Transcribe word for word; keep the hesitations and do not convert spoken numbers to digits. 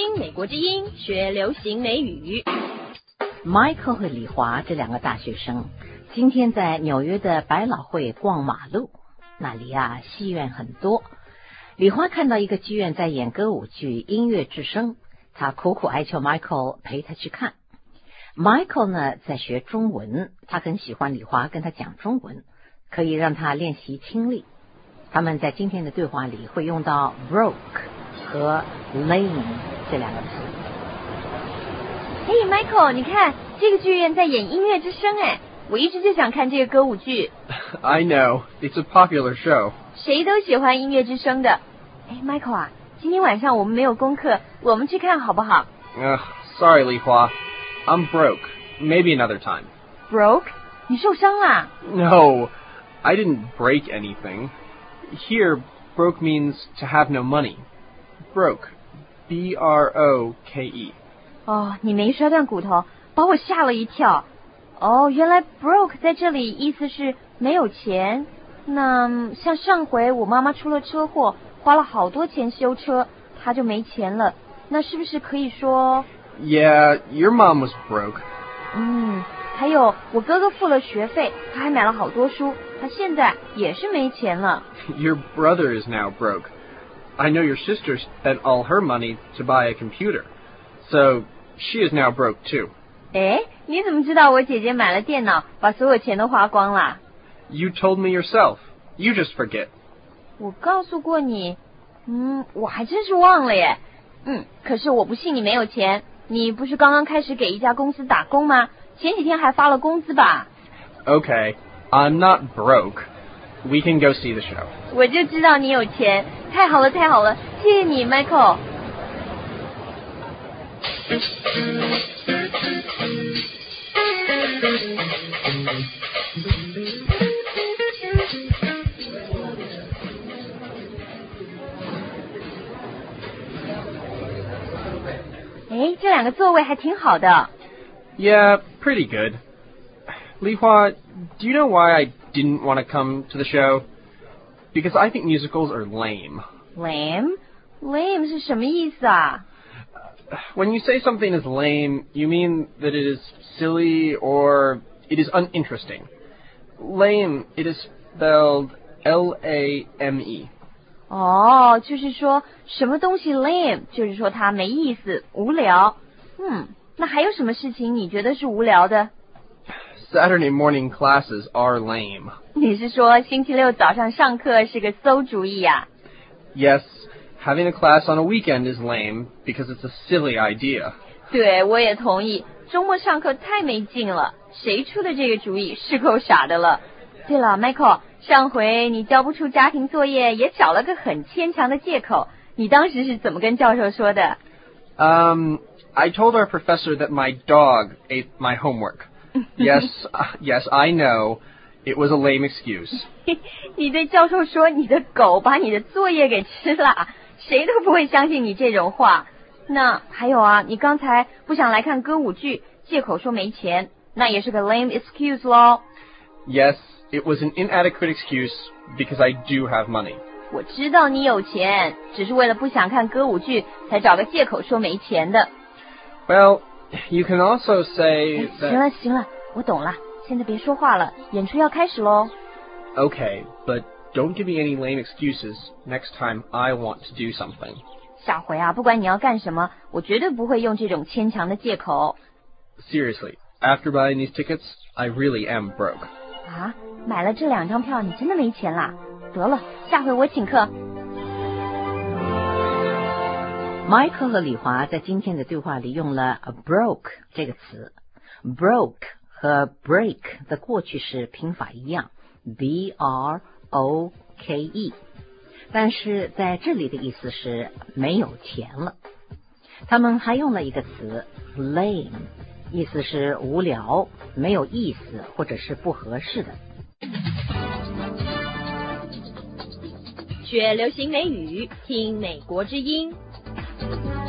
听美国之音，学流行美语。 Michael 和李华这两个大学生今天在纽约的百老汇逛马路，那里啊戏院很多。李华看到一个剧院在演歌舞剧《音乐之声》，他苦苦哀求 Michael 陪他去看。Michael 呢在学中文，他很喜欢李华跟他讲中文，可以让他练习听力。他们在今天的对话里会用到 broke 和 lame 这两个词。 嘿 Michael， 你看这个剧院在演音乐之声哎，我一直就想看这个歌舞剧。 I know, it's a popular show. 谁都喜欢音乐之声的。哎 Michael 啊，今天晚上我们没有功课，我们去看好不好？ Uh, sorry, Li Hua. I'm broke. Maybe another time. Broke？ 你受伤啦？ No, I didn't break anything. Here, broke means to have no money. Broke. B R O K E. 哦，你没摔断骨头，把我吓了一跳。哦，原来 broke 在这里意思是没有钱。那像上回我妈妈出了车祸，花了好多钱修车，她就没钱了。那是不是可以说 Yeah, your mom was broke. 嗯，还有我哥哥付了学费，他还买了好多书，他现在也是没钱了。 Your brother is now broke. I know your sister spent all her money to buy a computer. So, she is now broke too. 诶，你怎么知道我姐姐买了电脑，把所有钱都花光了？ You told me yourself. You just forget. 我告诉过你，嗯，我还真是忘了耶。嗯，可是我不信你没有钱。你不是刚刚开始给一家公司打工吗？前几天还发了工资吧？ Okay, I'm not broke. We can go see the show. 我就知道你有钱，太好了太好了，谢谢你 Michael。诶，这两个座位还挺好的。 Yeah, pretty good. Li Hua, do you know why I didn't want to come to the show? Because I think musicals are lame. Lame? Lame 是什么意思啊？ When you say something is lame, you mean that it is silly or it is uninteresting. Lame, it is spelled L A M E. 哦，就是说什么东西 lame， 就是说它没意思，无聊。嗯，那还有什么事情你觉得是无聊的？ Saturday morning classes are lame. 你是说星期六早上上课是个馊主意呀？ Yes, having a class on a weekend is lame because it's a silly idea. 对，我也同意。周末上课太没劲了，谁出的这个主意是够傻的了。对了 ，Michael， 上回你交不出家庭作业，也找了个很牵强的借口，你当时是怎么跟教授说的？ Um, I told our professor that my dog ate my homework. Yes, uh, yes, I know. It was a lame excuse. 你对教授说你的狗把你的作业给吃了，谁都不会相信你这种话。那还有啊，你刚才不想来看歌舞剧，借口说没钱，那也是个 lame excuse 咯。 Yes, it was an inadequate excuse because I do have money. 我知道你有钱，只是为了不想看歌舞剧才找个借口说没钱的。 Well, you can also say 哎， that... 行了行了，我懂了，现在别说话了，演出要开始咯。 Okay, but don't give me any lame excuses next time I want to do something. 下回啊，不管你要干什么，我绝对不会用这种牵强的借口。 Seriously, after buying these tickets, I really am broke. 啊，买了这两张票，你真的没钱啦？得了，下回我请客。 Michael 和李华在今天的对话里用了 broke 这个词。broke 和 break 的过去式拼法一样 B R O K E， 但是在这里的意思是没有钱了。他们还用了一个词 lame， 意思是无聊、没有意思或者是不合适的。 学流行美语，听美国之音。